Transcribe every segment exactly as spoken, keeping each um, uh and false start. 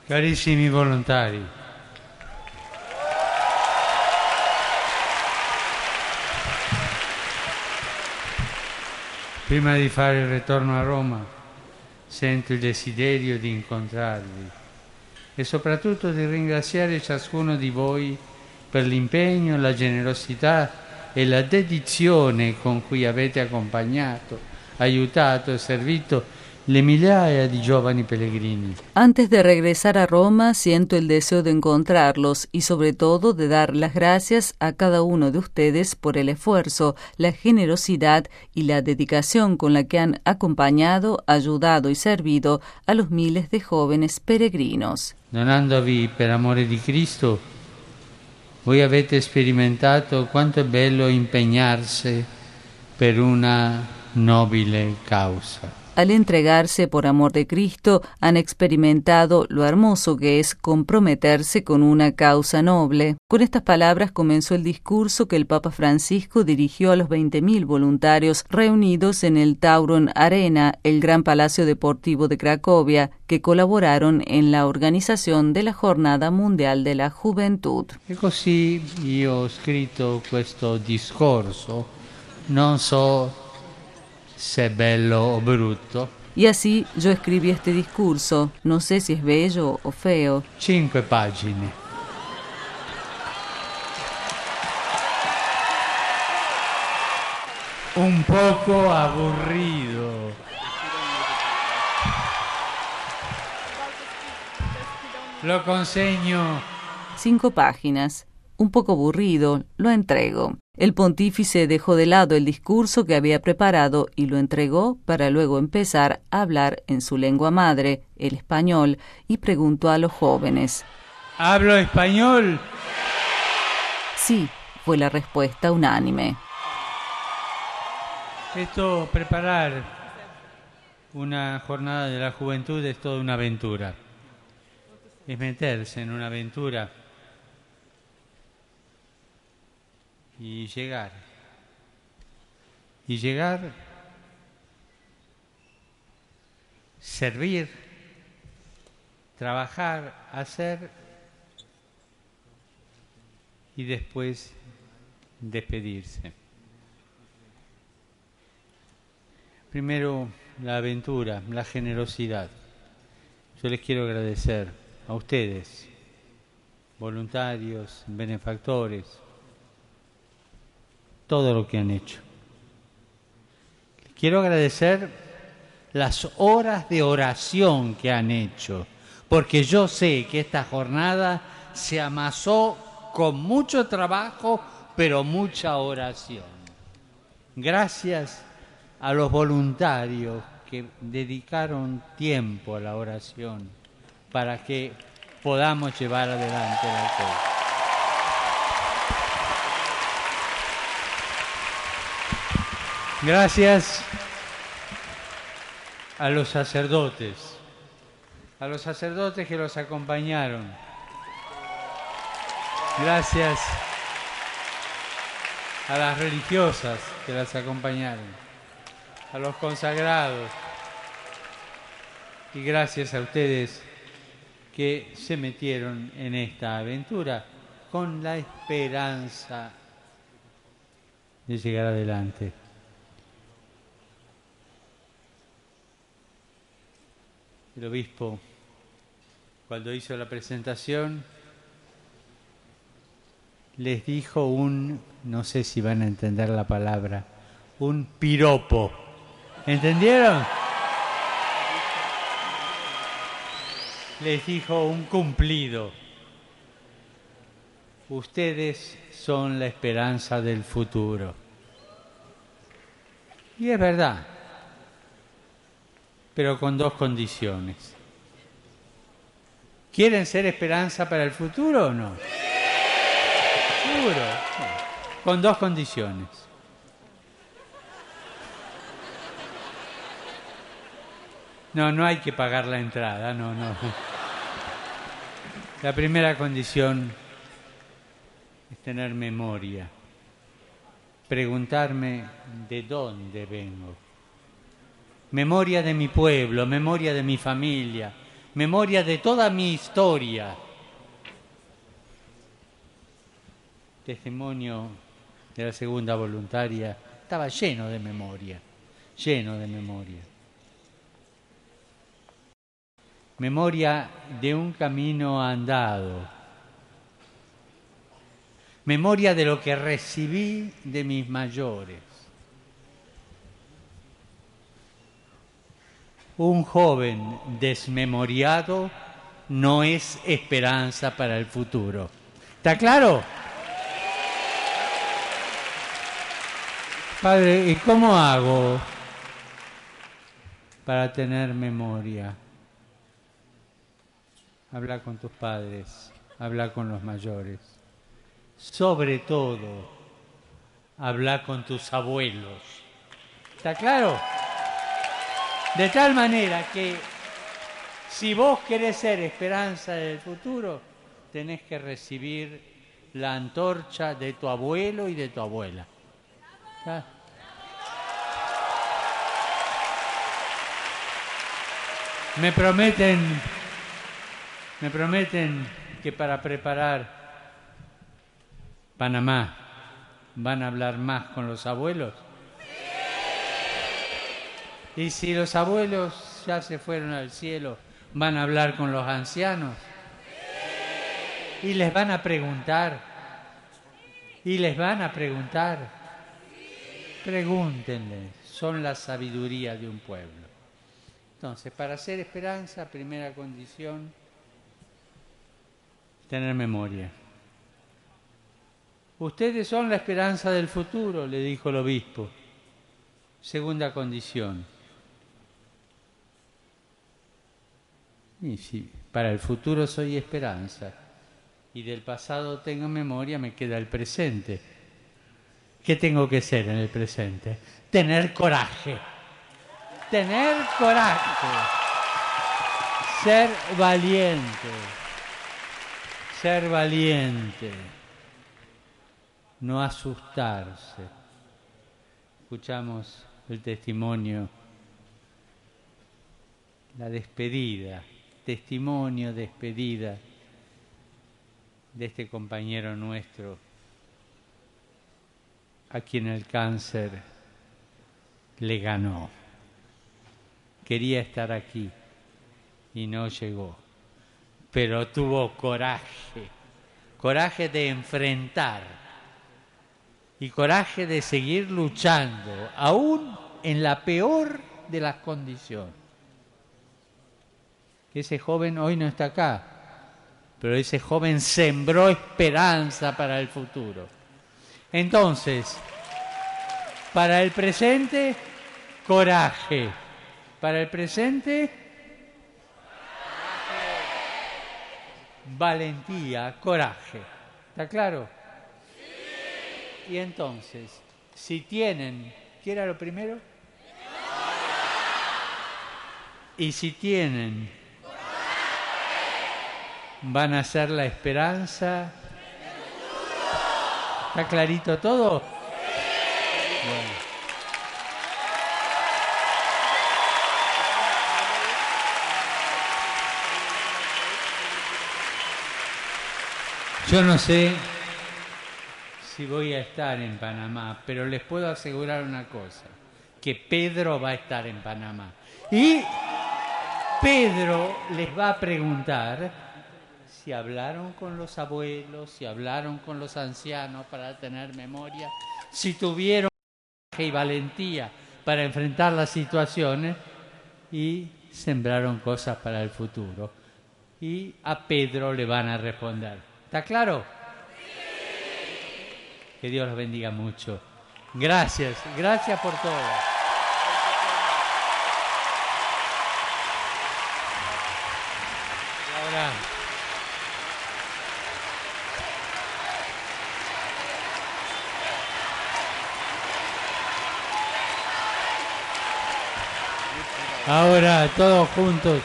Carissimi volontari, prima di fare il ritorno a Roma sento il desiderio di incontrarvi e soprattutto di ringraziare ciascuno di voi per l'impegno, la generosità e la dedizione con cui avete accompagnato, aiutato e servito le migliaia di giovani pellegrini. Antes de regresar a Roma, siento el deseo de encontrarlos y sobre todo de dar las gracias a cada uno de ustedes por el esfuerzo, la generosidad y la dedicación con la que han acompañado, ayudado y servido a los miles de jóvenes peregrinos. Donandovi per amore di Cristo, voi avete sperimentato quanto è bello impegnarsi per una nobile causa. Al entregarse por amor de Cristo, han experimentado lo hermoso que es comprometerse con una causa noble. Con estas palabras comenzó el discurso que el Papa Francisco dirigió a los veinte mil voluntarios reunidos en el Tauron Arena, el gran palacio deportivo de Cracovia, que colaboraron en la organización de la Jornada Mundial de la Juventud. E così io ho scritto questo discorso, non so se è bello o brutto. Y así yo escribí este discurso, no sé si es bello o feo. Cinque pagine. Un poco aburrido. Lo consegno. Cinco páginas. Un poco aburrido, lo entrego. El pontífice dejó de lado el discurso que había preparado y lo entregó para luego empezar a hablar en su lengua madre, el español, y preguntó a los jóvenes. ¿Hablo español? Sí, fue la respuesta unánime. Esto, preparar una jornada de la juventud es toda una aventura. Es meterse en una aventura y llegar. Y llegar, servir, trabajar, hacer y después despedirse. Primero, la aventura, la generosidad. Yo les quiero agradecer a ustedes, voluntarios, benefactores, todo lo que han hecho. Quiero agradecer las horas de oración que han hecho, porque yo sé que esta jornada se amasó con mucho trabajo, pero mucha oración. Gracias a los voluntarios que dedicaron tiempo a la oración para que podamos llevar adelante la cosa. Gracias a los sacerdotes, a los sacerdotes que los acompañaron. Gracias a las religiosas que las acompañaron, a los consagrados y gracias a ustedes que se metieron en esta aventura con la esperanza de llegar adelante. El obispo, cuando hizo la presentación, les dijo un, no sé si van a entender la palabra, un piropo. ¿Entendieron? Les dijo un cumplido. Ustedes son la esperanza del futuro. Y es verdad, pero con dos condiciones. ¿Quieren ser esperanza para el futuro o no? Seguro. Con dos condiciones. No, no hay que pagar la entrada, no, no. La primera condición es tener memoria. Preguntarme de dónde vengo. Memoria de mi pueblo, memoria de mi familia, memoria de toda mi historia. Testimonio de la segunda voluntaria estaba lleno de memoria, lleno de memoria. Memoria de un camino andado. Memoria de lo que recibí de mis mayores. Un joven desmemoriado no es esperanza para el futuro. ¿Está claro? Padre, ¿y cómo hago para tener memoria? Habla con tus padres, habla con los mayores. Sobre todo, habla con tus abuelos. ¿Está claro? De tal manera que si vos querés ser esperanza del futuro, tenés que recibir la antorcha de tu abuelo y de tu abuela. ¿Está? Me prometen, me prometen que para preparar Panamá van a hablar más con los abuelos. Y si los abuelos ya se fueron al cielo, van a hablar con los ancianos. Y les van a preguntar. Y les van a preguntar. Pregúntenles. Son la sabiduría de un pueblo. Entonces, para ser esperanza, primera condición, tener memoria. Ustedes son la esperanza del futuro, le dijo el obispo. Segunda condición. Y si para el futuro soy esperanza y del pasado tengo memoria, me queda el presente. ¿Qué tengo que ser en el presente? Tener coraje. Tener coraje. Ser valiente. Ser valiente. No asustarse. Escuchamos el testimonio, la despedida, testimonio, despedida de este compañero nuestro a quien el cáncer le ganó. Quería estar aquí y no llegó, pero tuvo coraje, coraje de enfrentar y coraje de seguir luchando, aún en la peor de las condiciones. Ese joven hoy no está acá, pero ese joven sembró esperanza para el futuro. Entonces, para el presente, coraje. Para el presente, valentía, coraje. ¿Está claro? Sí. Y entonces, si tienen, ¿qué era lo primero? Y si tienen, van a ser la esperanza. ¿Está clarito todo? Bueno. Yo no sé si voy a estar en Panamá, pero les puedo asegurar una cosa, que Pedro va a estar en Panamá. Y Pedro les va a preguntar si hablaron con los abuelos, si hablaron con los ancianos para tener memoria, si tuvieron coraje y valentía para enfrentar las situaciones y sembraron cosas para el futuro. Y a Pedro le van a responder. ¿Está claro? Que Dios los bendiga mucho. Gracias, gracias por todo. Ahora, ahora todos juntos,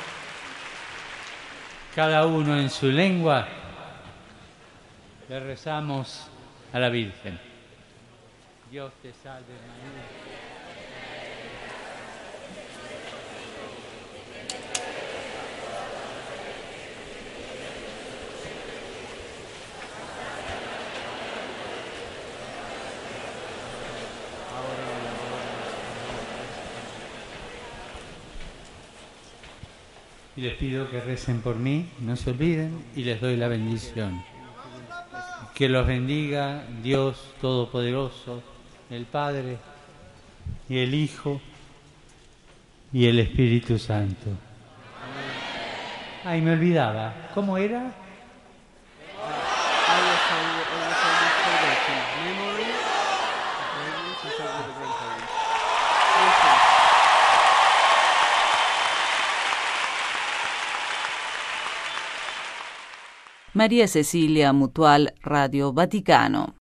cada uno en su lengua, le rezamos a la Virgen. Dios te salve María. Y les pido que recen por mí, no se olviden, y les doy la bendición. Que los bendiga Dios Todopoderoso, el Padre, y el Hijo, y el Espíritu Santo. Ay, me olvidaba. ¿Cómo era? María Cecilia Mutual, Radio Vaticano.